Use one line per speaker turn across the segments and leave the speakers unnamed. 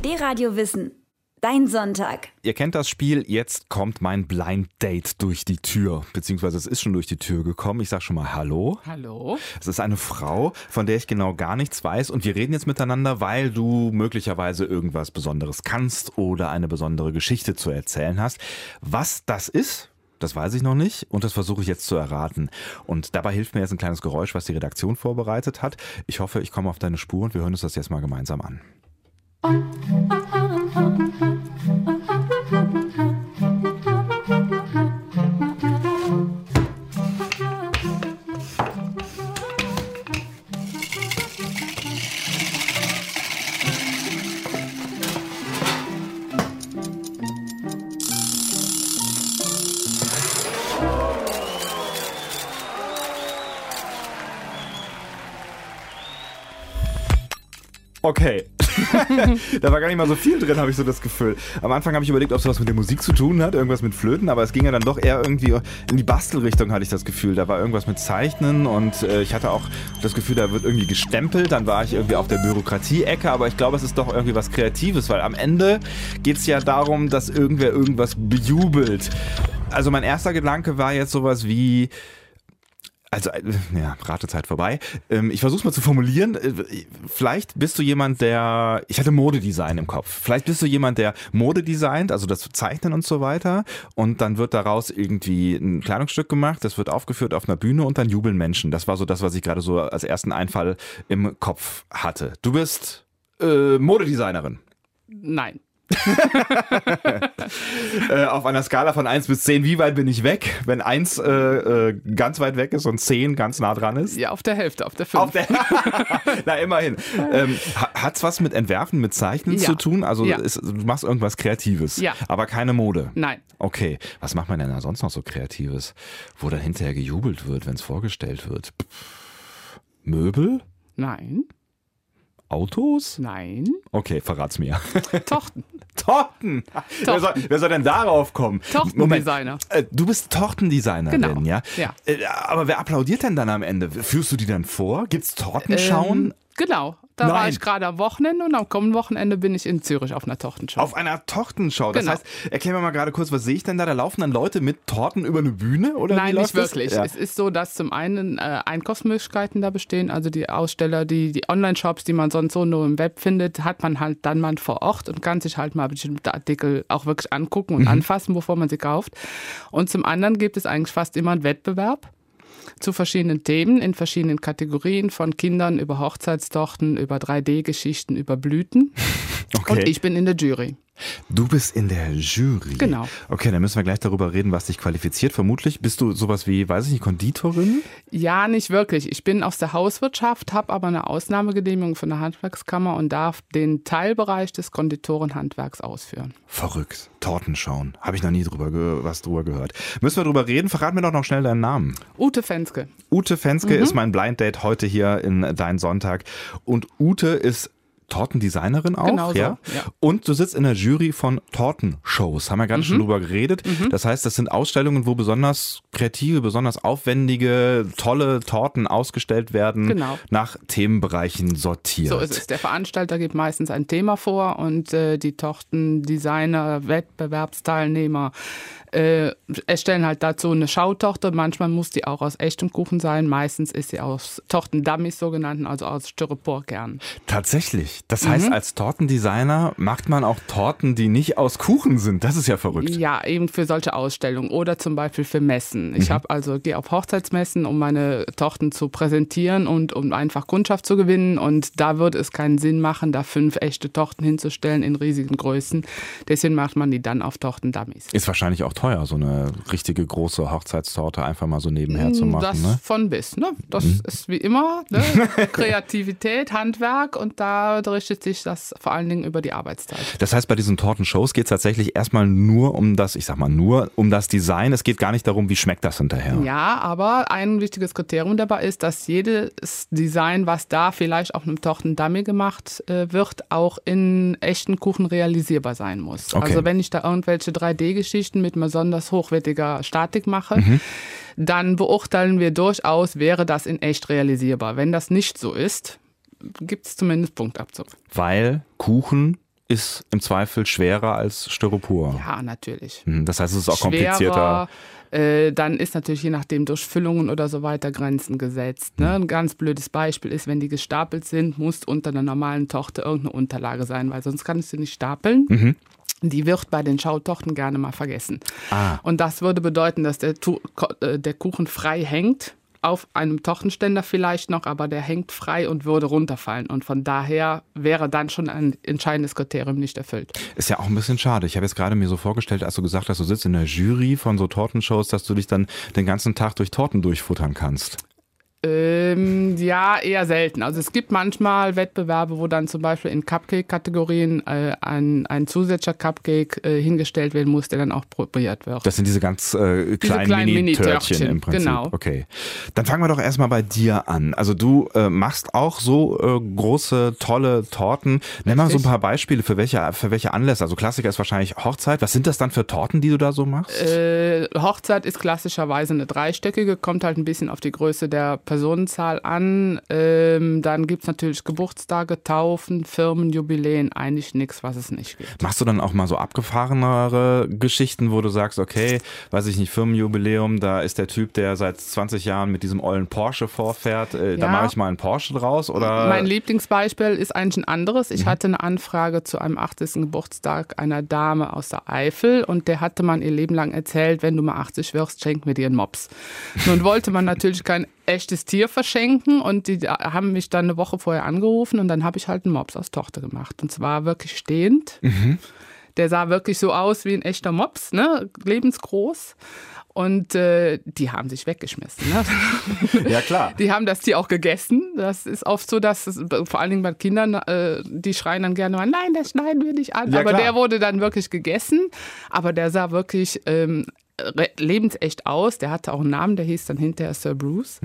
D-Radio Wissen. Dein Sonntag.
Ihr kennt das Spiel, jetzt kommt mein Blind Date durch die Tür. Beziehungsweise es ist schon durch die Tür gekommen. Ich sag schon mal Hallo.
Hallo.
Es ist eine Frau, von der ich genau gar nichts weiß. Und wir reden jetzt miteinander, weil du möglicherweise irgendwas Besonderes kannst oder eine besondere Geschichte zu erzählen hast. Was das ist, das weiß ich noch nicht und das versuche ich jetzt zu erraten. Und dabei hilft mir jetzt ein kleines Geräusch, was die Redaktion vorbereitet hat. Ich hoffe, ich komme auf deine Spur und wir hören uns das jetzt mal gemeinsam an. Okay. Da war gar nicht mal so viel drin, habe ich so das Gefühl. Am Anfang habe ich überlegt, ob es was mit der Musik zu tun hat, irgendwas mit Flöten, aber es ging ja dann doch eher irgendwie in die Bastelrichtung, hatte ich das Gefühl. Da war irgendwas mit Zeichnen und ich hatte auch das Gefühl, da wird irgendwie gestempelt. Dann war ich irgendwie auf der Bürokratie-Ecke, aber ich glaube, es ist doch irgendwie was Kreatives, weil am Ende geht es ja darum, dass irgendwer irgendwas bejubelt. Also mein erster Gedanke war jetzt sowas wie... Also, ja, Ratezeit vorbei. Ich versuch's mal zu formulieren. Vielleicht bist du jemand, ich hatte Modedesign im Kopf. Vielleicht bist du jemand, der Mode designt, also das Zeichnen und so weiter. Und dann wird daraus irgendwie ein Kleidungsstück gemacht, das wird aufgeführt auf einer Bühne und dann jubeln Menschen. Das war so das, was ich gerade so als ersten Einfall im Kopf hatte. Du bist Modedesignerin.
Nein.
Auf einer Skala von 1 bis 10, wie weit bin ich weg? Wenn 1 ganz weit weg ist und 10 ganz nah dran ist?
Ja, auf der Hälfte, auf der 5.
Na, immerhin. Hat's was mit Entwerfen, mit Zeichnen zu tun? Also du machst irgendwas Kreatives, aber keine Mode?
Nein.
Okay, was macht man denn da sonst noch so Kreatives, wo dann hinterher gejubelt wird, wenn es vorgestellt wird? Möbel?
Nein.
Autos?
Nein.
Okay, verrat's mir.
Torten.
Torten? Wer soll denn darauf kommen?
Tortendesigner.
Du bist Tortendesignerin,
genau.
Ja? Aber wer applaudiert denn dann am Ende? Führst du die dann vor? Gibt's Tortenschauen?
Genau. Da war ich gerade am Wochenende und am kommenden Wochenende bin ich in Zürich auf einer Tortenschau.
Auf einer Tortenschau? Das
genau.
heißt, erklär mir mal gerade kurz, was sehe ich denn da? Da laufen dann Leute mit Torten über eine Bühne? Oder
Nein,
wie
nicht
läuft
wirklich.
Das? Ja.
Es ist so, dass zum einen Einkaufsmöglichkeiten da bestehen, also die Aussteller, die Online-Shops, die man sonst so nur im Web findet, hat man halt dann mal vor Ort und kann sich halt mal bestimmte Artikel auch wirklich angucken und anfassen, bevor man sie kauft. Und zum anderen gibt es eigentlich fast immer einen Wettbewerb zu verschiedenen Themen, in verschiedenen Kategorien, von Kindern über Hochzeitstorten, über 3D-Geschichten, über Blüten.
Okay.
Und ich bin in der Jury.
Du bist in der Jury?
Genau.
Okay, dann müssen wir gleich darüber reden, was dich qualifiziert. Vermutlich bist du sowas wie, weiß ich nicht, Konditorin?
Ja, nicht wirklich. Ich bin aus der Hauswirtschaft, habe aber eine Ausnahmegenehmigung von der Handwerkskammer und darf den Teilbereich des Konditorenhandwerks ausführen.
Verrückt. Tortenschauen. Habe ich noch nie was drüber gehört. Müssen wir drüber reden? Verrat mir doch noch schnell deinen Namen.
Ute Fenske. Ute
Fenske ist mein Blind Date heute hier in Dein Sonntag. Und Ute ist Tortendesignerin auch,
genau so,
ja? Und du sitzt in der Jury von Tortenshows, haben wir gerade schon drüber geredet. Das heißt, das sind Ausstellungen, wo besonders kreative, besonders aufwendige, tolle Torten ausgestellt werden, nach Themenbereichen sortiert.
So ist es. Der Veranstalter gibt meistens ein Thema vor und die Tortendesigner, Wettbewerbsteilnehmer erstellen halt dazu eine Schautorte. Manchmal muss die auch aus echtem Kuchen sein. Meistens ist sie aus Tortendummies sogenannten, also aus Styroporkernen.
Tatsächlich. Das heißt, als Tortendesigner macht man auch Torten, die nicht aus Kuchen sind. Das ist ja verrückt.
Ja, eben für solche Ausstellungen oder zum Beispiel für Messen. Ich gehe auf Hochzeitsmessen, um meine Torten zu präsentieren und um einfach Kundschaft zu gewinnen. Und da würde es keinen Sinn machen, da 5 echte Torten hinzustellen in riesigen Größen. Deswegen macht man die dann auf Tortendummies.
Ist wahrscheinlich auch teuer, so eine richtige große Hochzeitstorte einfach mal so nebenher zu machen.
Das
ne?
Von bis. Ne? Das ist wie immer Kreativität, Handwerk und da richtet sich das vor allen Dingen über die Arbeitszeit.
Das heißt, bei diesen Tortenshows geht es tatsächlich erstmal nur um das, nur um das Design. Es geht gar nicht darum, wie schmeckt das hinterher.
Ja, aber ein wichtiges Kriterium dabei ist, dass jedes Design, was da vielleicht auf einem Tortendummy gemacht wird, auch in echten Kuchen realisierbar sein muss.
Okay.
Also wenn ich da irgendwelche 3D-Geschichten mit besonders hochwertiger Statik mache, dann beurteilen wir durchaus, wäre das in echt realisierbar. Wenn das nicht so ist, gibt es zumindest Punktabzug.
Weil Kuchen ist im Zweifel schwerer als Styropor.
Ja, natürlich.
Das heißt, es ist auch komplizierter.
Dann ist natürlich je nachdem durch Füllungen oder so weiter Grenzen gesetzt. Ne? Ein ganz blödes Beispiel ist, wenn die gestapelt sind, muss unter einer normalen Torte irgendeine Unterlage sein, weil sonst kannst du nicht stapeln. Die wird bei den Schautorten gerne mal vergessen. Und das würde bedeuten, dass der Kuchen frei hängt. Auf einem Tortenständer vielleicht noch, aber der hängt frei und würde runterfallen. Und von daher wäre dann schon ein entscheidendes Kriterium nicht erfüllt.
Ist ja auch ein bisschen schade. Ich habe jetzt gerade mir so vorgestellt, als du gesagt hast, du sitzt in der Jury von so Tortenshows, dass du dich dann den ganzen Tag durch Torten durchfuttern kannst.
Ja, eher selten. Also es gibt manchmal Wettbewerbe, wo dann zum Beispiel in Cupcake-Kategorien ein zusätzlicher Cupcake hingestellt werden muss, der dann auch probiert wird.
Das sind diese ganz kleinen Mini-Törtchen im Prinzip.
Genau.
Okay. Dann fangen wir doch erstmal bei dir an. Also du machst auch so große, tolle Torten. Nenn mal so ein paar Beispiele für welche Anlässe. Also Klassiker ist wahrscheinlich Hochzeit. Was sind das dann für Torten, die du da so machst?
Hochzeit ist klassischerweise eine dreistöckige, kommt halt ein bisschen auf die Größe der Personenzahl an. Dann gibt es natürlich Geburtstage, Taufen, Firmen, Jubiläen, eigentlich nichts, was es nicht gibt.
Machst du dann auch mal so abgefahrenere Geschichten, wo du sagst, okay, weiß ich nicht, Firmenjubiläum, da ist der Typ, der seit 20 Jahren mit diesem ollen Porsche vorfährt, da mache ich mal einen Porsche draus? Oder?
Mein Lieblingsbeispiel ist eigentlich ein anderes. Ich hatte eine Anfrage zu einem 80. Geburtstag einer Dame aus der Eifel und der hatte man ihr Leben lang erzählt, wenn du mal 80 wirst, schenk mir dir einen Mops. Nun wollte man natürlich kein echtes Tier verschenken und die haben mich dann eine Woche vorher angerufen und dann habe ich halt einen Mops aus Torte gemacht und zwar wirklich stehend. Der sah wirklich so aus wie ein echter Mops, ne? Lebensgroß. Und die haben sich weggeschmissen. Ne?
Ja, klar.
Die haben das Tier auch gegessen. Das ist oft so, dass vor allen Dingen bei Kindern, die schreien dann gerne mal, nein, das schneiden wir nicht an.
Ja,
aber
klar.
der wurde dann wirklich gegessen. Aber der sah wirklich lebensecht aus. Der hatte auch einen Namen, der hieß dann hinterher Sir Bruce.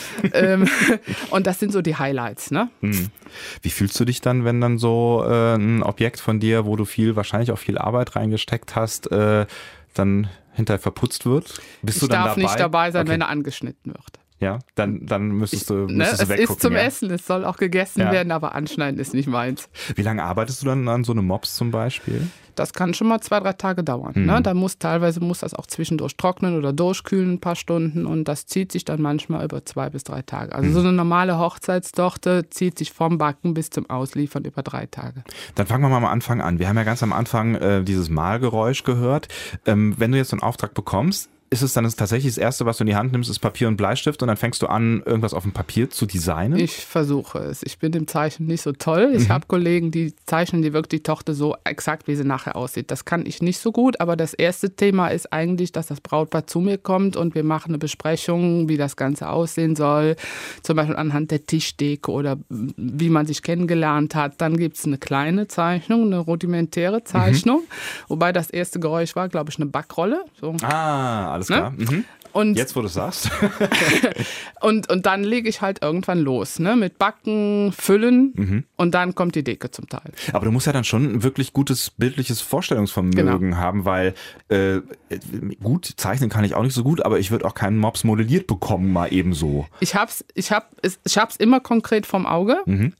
Und das sind so die Highlights. Ne?
Wie fühlst du dich dann, wenn dann so ein Objekt von dir, wo du wahrscheinlich auch viel Arbeit reingesteckt hast, dann hinterher verputzt wird? Bist du dann dabei?
Ich darf nicht dabei sein,
Okay.
wenn er angeschnitten wird.
Ja, dann müsstest du
Es
weggucken.
ist zum
ja.
Essen, es soll auch gegessen werden, aber anschneiden ist nicht meins.
Wie lange arbeitest du dann an so einem Mops zum Beispiel?
Das kann schon mal 2-3 Tage dauern. Ne? Teilweise muss das auch zwischendurch trocknen oder durchkühlen ein paar Stunden und das zieht sich dann manchmal über 2 bis 3 Tage. Also so eine normale Hochzeitstorte zieht sich vom Backen bis zum Ausliefern über 3 Tage.
Dann fangen wir mal am Anfang an. Wir haben ja ganz am Anfang dieses Mahlgeräusch gehört. Wenn du jetzt so einen Auftrag bekommst, ist es dann tatsächlich das Erste, was du in die Hand nimmst, ist Papier und Bleistift und dann fängst du an, irgendwas auf dem Papier zu designen?
Ich versuche es. Ich bin im Zeichnen nicht so toll. Ich habe Kollegen, die zeichnen die wirklich die Torte so exakt, wie sie nachher aussieht. Das kann ich nicht so gut, aber das erste Thema ist eigentlich, dass das Brautpaar zu mir kommt und wir machen eine Besprechung, wie das Ganze aussehen soll. Zum Beispiel anhand der Tischdeko oder wie man sich kennengelernt hat. Dann gibt es eine kleine Zeichnung, eine rudimentäre Zeichnung. Wobei das erste Geräusch war, glaube ich, eine Backrolle. So.
Alles klar.
Und
Jetzt, wo du es sagst.
und dann lege ich halt irgendwann los, ne? Mit Backen, Füllen und dann kommt die Deke zum Teil.
Aber du musst ja dann schon ein wirklich gutes bildliches Vorstellungsvermögen haben, weil gut, zeichnen kann ich auch nicht so gut, aber ich würde auch keinen Mops modelliert bekommen, mal eben so.
Ich hab's immer konkret vorm Auge.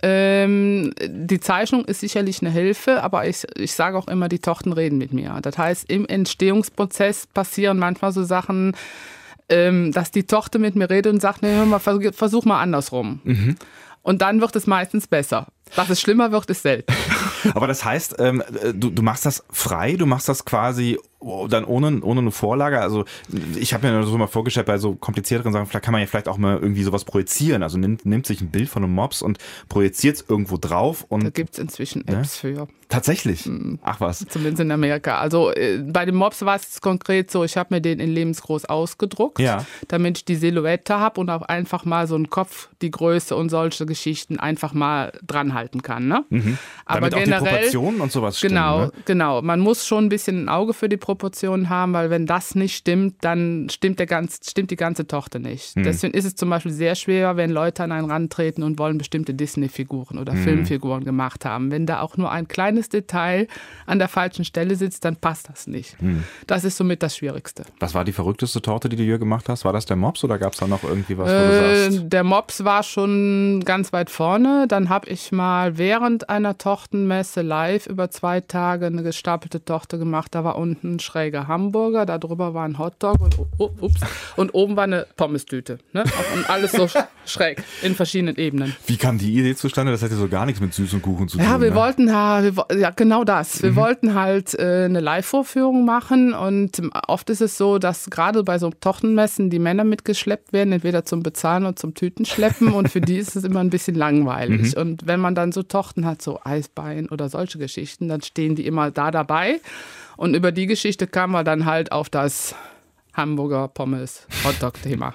Die Zeichnung ist sicherlich eine Hilfe, aber ich sage auch immer, die Torten reden mit mir. Das heißt, im Entstehungsprozess passieren manchmal so Sachen, dass die Tochter mit mir redet und sagt, nee, hör mal, versuch mal andersrum. Und dann wird es meistens besser. Dass es schlimmer wird, ist selten.
Aber das heißt, du machst das frei, du machst das quasi dann ohne eine Vorlage. Also ich habe mir so mal vorgestellt, bei so komplizierteren Sachen, vielleicht kann man ja vielleicht auch mal irgendwie sowas projizieren. Also nimmt sich ein Bild von einem Mops und projiziert es irgendwo drauf. Und
Da gibt es inzwischen Apps für.
Tatsächlich? Ach was.
Zumindest in Amerika. Also bei dem Mops war es konkret so, ich habe mir den in lebensgroß ausgedruckt, damit ich die Silhouette habe und auch einfach mal so einen Kopf, die Größe und solche Geschichten einfach mal dranhalten kann. Ne?
Aber
damit
auch die Proportionen und sowas stimmen.
Genau. Man muss schon ein bisschen ein Auge für die Proportionen Größenproportionen haben, weil wenn das nicht stimmt, dann stimmt die ganze Torte nicht. Deswegen ist es zum Beispiel sehr schwer, wenn Leute an einen rantreten und wollen bestimmte Disney-Figuren oder Filmfiguren gemacht haben. Wenn da auch nur ein kleines Detail an der falschen Stelle sitzt, dann passt das nicht. Das ist somit das Schwierigste.
Was war die verrückteste Torte, die du hier gemacht hast? War das der Mops oder gab es da noch irgendwie was, wo du sagst?
Der Mops war schon ganz weit vorne. Dann habe ich mal während einer Tortenmesse live über 2 Tage eine gestapelte Torte gemacht. Da war unten ein schräger Hamburger, da drüber war ein Hotdog und oben war eine Pommes-Tüte. Ne? Und alles so schräg in verschiedenen Ebenen.
Wie kam die Idee zustande? Das hätte so gar nichts mit süßen Kuchen zu tun.
Ja, wir wollten genau das. Wir wollten halt eine Live-Vorführung machen und oft ist es so, dass gerade bei so Tortenmessen die Männer mitgeschleppt werden, entweder zum Bezahlen oder zum Tütenschleppen und für die ist es immer ein bisschen langweilig. Und wenn man dann so Torten hat, so Eisbein oder solche Geschichten, dann stehen die immer da dabei und über die Geschichte kamen wir dann halt auf das Hamburger Pommes Hotdog-Thema.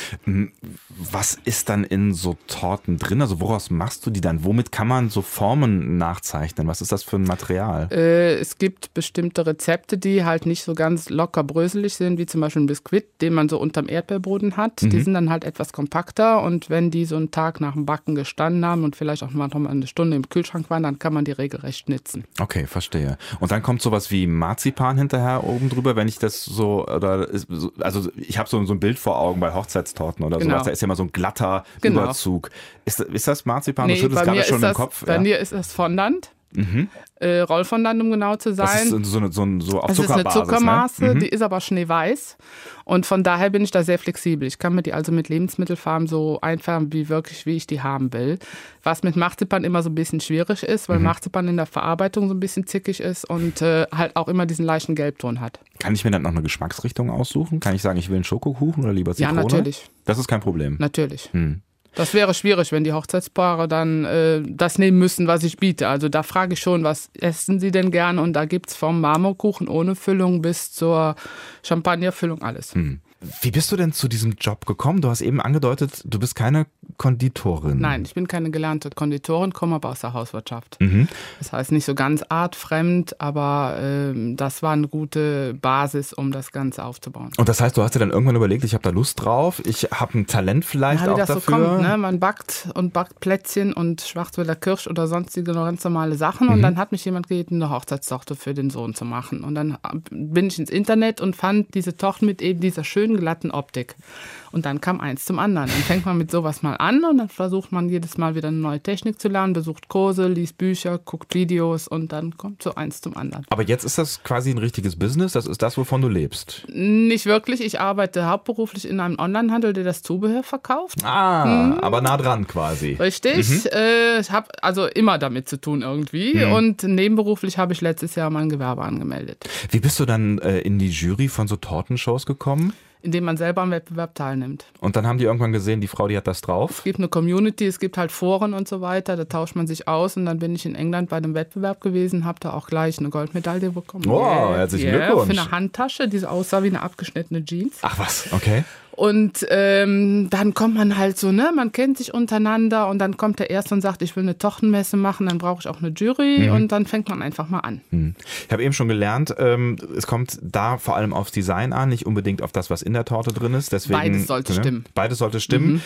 Was ist dann in so Torten drin? Also woraus machst du die dann? Womit kann man so Formen nachzeichnen? Was ist das für ein Material?
Es gibt bestimmte Rezepte, die halt nicht so ganz locker bröselig sind, wie zum Beispiel ein Biskuit, den man so unterm Erdbeerboden hat. Die sind dann halt etwas kompakter und wenn die so einen Tag nach dem Backen gestanden haben und vielleicht auch mal eine Stunde im Kühlschrank waren, dann kann man die regelrecht schnitzen.
Okay, verstehe. Und dann kommt sowas wie Marzipan hinterher oben drüber, wenn ich das so, oder also ich habe so ein Bild vor Augen bei Hochzeitstorten oder sowas, da ist ja immer so ein glatter Überzug. Ist das Marzipan?
Nee,
du schüttelst gerade schon im Kopf.
Bei mir ist das Fondant. Rollfondant, um genau zu sein.
Das ist so auf Zuckerbasis.
Das ist eine Zuckermasse,
ne?
die ist aber schneeweiß und von daher bin ich da sehr flexibel. Ich kann mir die also mit Lebensmittelfarben so einfärben, wie ich die haben will. Was mit Marzipan immer so ein bisschen schwierig ist, weil Marzipan in der Verarbeitung so ein bisschen zickig ist und halt auch immer diesen leichten Gelbton hat.
Kann ich mir dann noch eine Geschmacksrichtung aussuchen? Kann ich sagen, ich will einen Schokokuchen oder lieber Zitrone?
Ja, natürlich.
Das ist kein Problem?
Natürlich. Das wäre schwierig, wenn die Hochzeitspaare dann das nehmen müssen, was ich biete. Also da frage ich schon, was essen sie denn gern? Und da gibt es vom Marmorkuchen ohne Füllung bis zur Champagnerfüllung alles.
Wie bist du denn zu diesem Job gekommen? Du hast eben angedeutet, du bist keine Konditorin.
Nein, ich bin keine gelernte Konditorin, komme aber aus der Hauswirtschaft. Das heißt nicht so ganz artfremd, aber das war eine gute Basis, um das Ganze aufzubauen.
Und das heißt, du hast dir dann irgendwann überlegt, ich habe da Lust drauf, ich habe ein Talent vielleicht auch
das
dafür?
So kommt, ne? Man backt Plätzchen und Schwarzwälder Kirsch oder sonstige ganz normale Sachen und dann hat mich jemand gebeten, eine Hochzeitstorte für den Sohn zu machen. Und dann bin ich ins Internet und fand diese Torte mit eben dieser schönen glatten Optik. Und dann kam eins zum anderen. Dann fängt man mit sowas mal an und dann versucht man jedes Mal wieder eine neue Technik zu lernen, besucht Kurse, liest Bücher, guckt Videos und dann kommt so eins zum anderen.
Aber jetzt ist das quasi ein richtiges Business? Das ist das, wovon du lebst?
Nicht wirklich. Ich arbeite hauptberuflich in einem Onlinehandel, der das Zubehör verkauft.
Aber nah dran quasi.
Richtig. Ich habe also immer damit zu tun irgendwie und nebenberuflich habe ich letztes Jahr mein Gewerbe angemeldet.
Wie bist du dann in die Jury von so Tortenshows gekommen?
Indem man selber am Wettbewerb teilnimmt.
Und dann haben die irgendwann gesehen, die Frau, die hat das drauf?
Es gibt eine Community, es gibt halt Foren und so weiter, da tauscht man sich aus und dann bin ich in England bei einem Wettbewerb gewesen, habe da auch gleich eine Goldmedaille bekommen.
Oh, herzlichen Glückwunsch.
Für eine Handtasche, die so aussah wie eine abgeschnittene Jeans.
Ach was, okay.
Und dann kommt man halt so, ne, man kennt sich untereinander und dann kommt der Erste und sagt, ich will eine Tortenmesse machen, dann brauche ich auch eine Jury und dann fängt man einfach mal an.
Ich habe eben schon gelernt, es kommt da vor allem aufs Design an, nicht unbedingt auf das, was in der Torte drin ist. Deswegen,
beides sollte stimmen.
Beides sollte stimmen.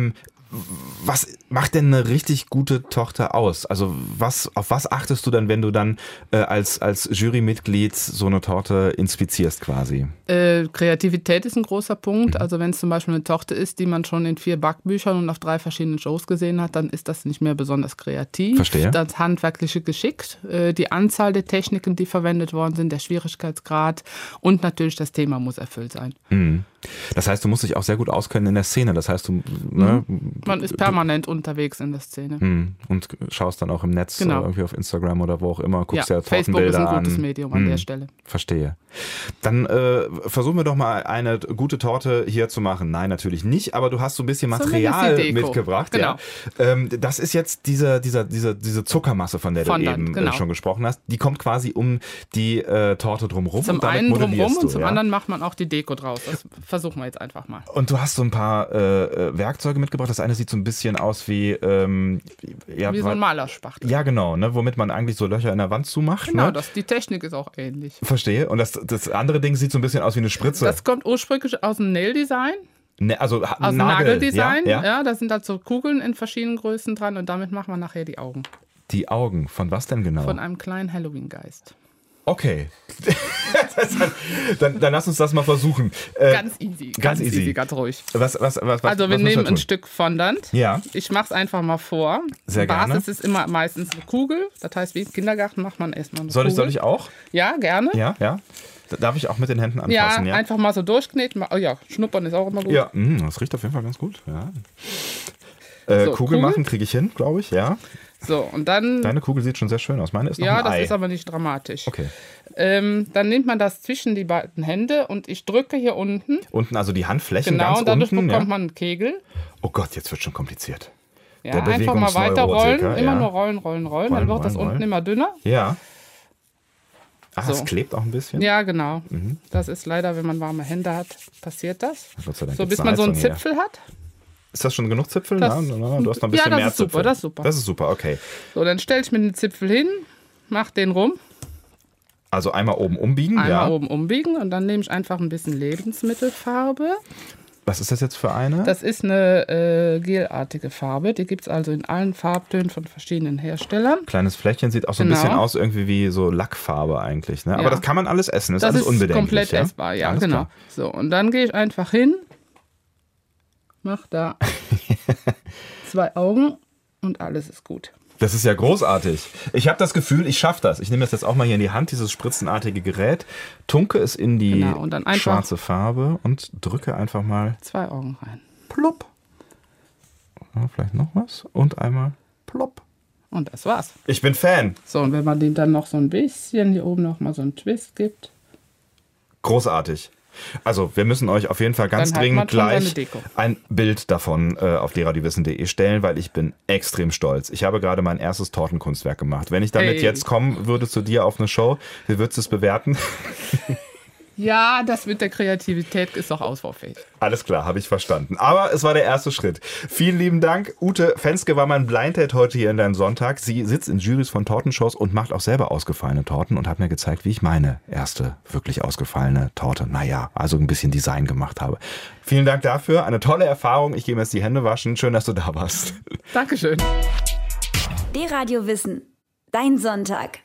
Was macht denn eine richtig gute Torte aus? Also auf was achtest du dann, wenn du dann als Jurymitglied so eine Torte inspizierst quasi?
Kreativität ist ein großer Punkt. Also wenn es zum Beispiel eine Torte ist, die man schon in 4 Backbüchern und auf 3 verschiedenen Shows gesehen hat, dann ist das nicht mehr besonders kreativ.
Verstehe.
Das handwerkliche Geschick, die Anzahl der Techniken, die verwendet worden sind, der Schwierigkeitsgrad und natürlich das Thema muss erfüllt sein.
Das heißt, du musst dich auch sehr gut auskennen in der Szene. Das heißt,
man ist permanent unterwegs in der Szene.
Und schaust dann auch im Netz, irgendwie auf Instagram oder wo auch immer, guckst
ja,
ja Tortenbilder
Facebook ist ein gutes
an.
Medium an der Stelle.
Verstehe. Dann versuchen wir doch mal eine gute Torte hier zu machen. Nein, natürlich nicht, aber du hast so ein bisschen Material mitgebracht.
Genau.
Ja. Das ist jetzt diese Zuckermasse, von der du eben schon gesprochen hast. Die kommt quasi um die Torte drumherum.
Zum einen drumherum und zum anderen macht man auch die Deko draus. Das versuchen wir jetzt einfach mal.
Und du hast so ein paar Werkzeuge mitgebracht. Das eine sieht so ein bisschen aus wie...
wie so ein Malerspachtel.
Ja, genau, ne, womit man eigentlich so Löcher in der Wand zumacht.
Genau,
ne?
die Technik ist auch ähnlich.
Verstehe. Und das andere Ding sieht so ein bisschen aus wie eine Spritze.
Das kommt ursprünglich aus dem Nail-Design.
Ne, also
Aus dem Nageldesign.
Ja?
Ja, da sind halt so Kugeln in verschiedenen Größen dran und damit macht man nachher die Augen.
Die Augen, von was denn genau?
Von einem kleinen Halloween-Geist.
Okay. dann lass uns das mal versuchen.
Ganz easy. Ganz easy, ganz ruhig.
Was
also wir nehmen ein Stück Fondant.
Ja.
Ich mache es einfach mal vor.
Sehr gerne.
Basis ist immer meistens eine Kugel. Das heißt, wie im Kindergarten macht man erstmal eine Kugel.
Soll ich auch?
Ja, gerne.
Ja. Darf ich auch mit den Händen anfassen?
Ja, einfach mal so durchkneten. Oh ja, schnuppern ist auch immer gut.
Ja, das riecht auf jeden Fall ganz gut. Ja. Kugel machen kriege ich hin, glaube ich, ja.
So, und dann...
Deine Kugel sieht schon sehr schön aus. Meine ist noch ein Ei.
Ja, das ist aber nicht dramatisch.
Okay.
Dann nimmt man das zwischen die beiden Hände und ich drücke hier unten.
Unten, also die Handflächen
genau,
ganz
und dadurch
unten.
bekommt man einen Kegel.
Oh Gott, jetzt wird schon kompliziert.
Ja, einfach mal weiter rollen. Immer nur rollen. Dann wird das
rollen.
unten immer dünner.
Ja. Ach,
So.
es klebt auch ein bisschen?
Ja, genau. Das ist leider, wenn man warme Hände hat, passiert das.
Gott sei Dank
So,
gibt's
bis
eine
man so einen
Heizung
Zipfel hat.
Ist das schon genug Zipfel?
Das-
Du hast noch ein bisschen
Ja, das
mehr
ist super,
Zipfel.
das ist super.
Das ist super, okay.
So, dann stelle ich mir den Zipfel hin, mach den rum,
Also einmal oben umbiegen,
einmal oben umbiegen und dann nehme ich einfach ein bisschen Lebensmittelfarbe.
Was ist das jetzt für eine?
Das ist eine gelartige Farbe. Die gibt es also in allen Farbtönen von verschiedenen Herstellern.
Kleines Fläschchen, sieht auch so ein
Genau.
bisschen aus irgendwie wie so Lackfarbe eigentlich. Ne? Aber
Ja.
das kann man alles essen, das ist
Das
alles
ist
unbedenklich.
komplett
ja?
essbar, ja,
Alles
genau.
klar.
So, und dann gehe ich einfach hin, mach da 2 Augen und alles ist gut.
Das ist ja großartig. Ich habe das Gefühl, ich schaffe das. Ich nehme das jetzt auch mal hier in die Hand, dieses spritzenartige Gerät, tunke es in die
Genau, und dann einfach
schwarze Farbe und drücke einfach mal
2 Augen rein.
plopp. Ja, vielleicht noch was und einmal plopp.
Und das war's.
Ich bin Fan.
So, und wenn man dem dann noch so ein bisschen hier oben noch mal so einen Twist gibt,
Großartig. Also, wir müssen euch auf jeden Fall ganz
Dann hat
dringend
man schon seine
gleich
Deko.
ein Bild davon auf lehrerdiwissen.de stellen, weil ich bin extrem stolz. Ich habe gerade mein erstes Tortenkunstwerk gemacht. Wenn ich damit
Hey.
jetzt kommen würde zu dir auf eine Show, wie würdest du es bewerten?
ja, das mit der Kreativität ist doch ausbaufähig.
Alles klar, habe ich verstanden. Aber es war der erste Schritt. Vielen lieben Dank. Ute Fenske war mein Blind Date heute hier in deinem Sonntag. Sie sitzt in Jurys von Tortenshows und macht auch selber ausgefallene Torten und hat mir gezeigt, wie ich meine erste wirklich ausgefallene Torte, also ein bisschen Design gemacht habe. Vielen Dank dafür. Eine tolle Erfahrung. Ich gehe mir jetzt die Hände waschen. Schön, dass du da warst.
Dankeschön.
D-Radio Wissen. Dein Sonntag.